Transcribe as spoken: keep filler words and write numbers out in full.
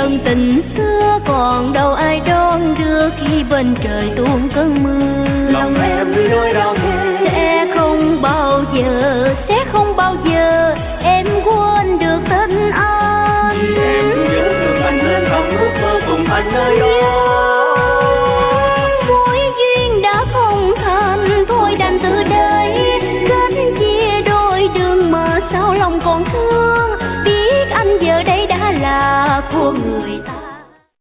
ân tình xưa còn đâu ai đón đưa khi bên trời tuôn cơn mưa. Lòng em như đôi đau